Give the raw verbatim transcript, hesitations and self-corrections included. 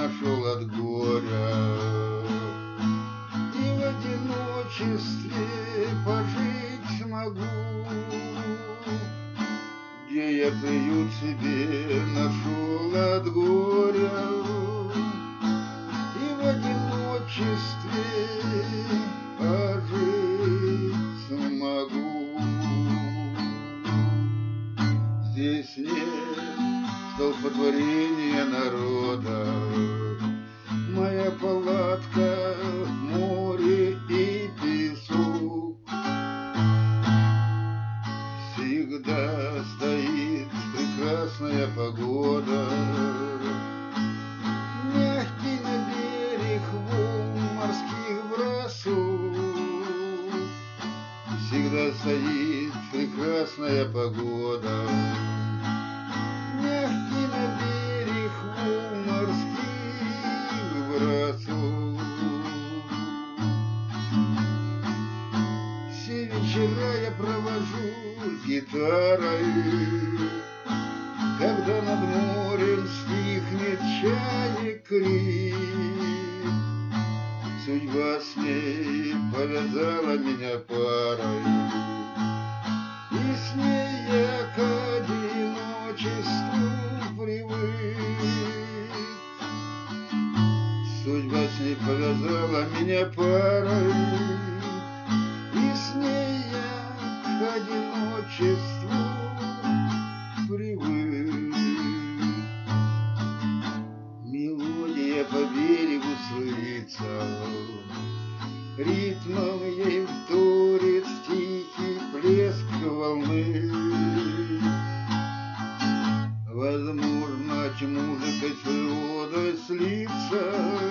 нашел от горя, и в одиночестве пожить смогу, где я приют себе нашел от горя, и в одиночестве пожить смогу. Здесь нет столпотворения народа, моя палатка — море и песок. Всегда стоит прекрасная погода, мягкий на берег волн морских бросок. Всегда стоит прекрасная погода, мягкий на берег волн морских бросок. Все вечера я провожу с гитарой, когда над морем стихнет чаек крик. Судьба с ней повязала меня парой, и с ней я к одиночеству привык. Судьба с ней повязала меня парой, и с ней я к одиночеству привык. Мелодия по берегу слышится, ритмом ей вторит тихий плеск волны. Возможно, музыкой с природой слиться,